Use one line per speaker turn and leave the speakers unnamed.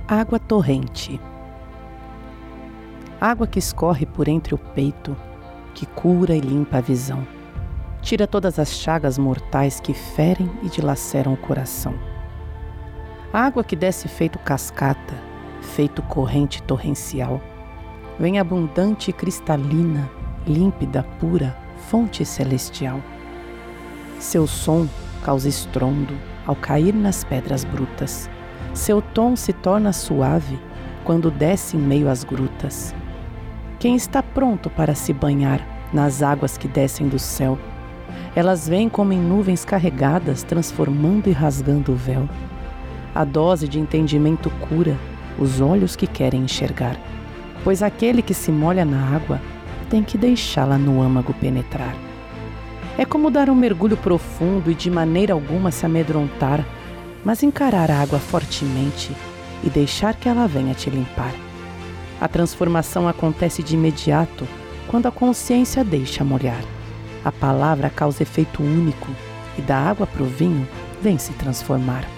Água torrente. Água que escorre por entre o peito, que cura e limpa a visão. Tira todas as chagas mortais que ferem e dilaceram o coração. Água que desce feito cascata, feito corrente torrencial. Vem abundante e cristalina, límpida, pura, fonte celestial. Seu som causa estrondo ao cair nas pedras brutas. Seu tom se torna suave quando desce em meio às grutas. Quem está pronto para se banhar nas águas que descem do céu? Elas vêm como em nuvens carregadas, transformando e rasgando o véu. A dose de entendimento cura os olhos que querem enxergar, pois aquele que se molha na água tem que deixá-la no âmago penetrar. É como dar um mergulho profundo e de maneira alguma se amedrontar, mas encarar a água fortemente e deixar que ela venha te limpar. A transformação acontece de imediato quando a consciência deixa molhar. A palavra causa efeito único e da água para o vinho vem se transformar.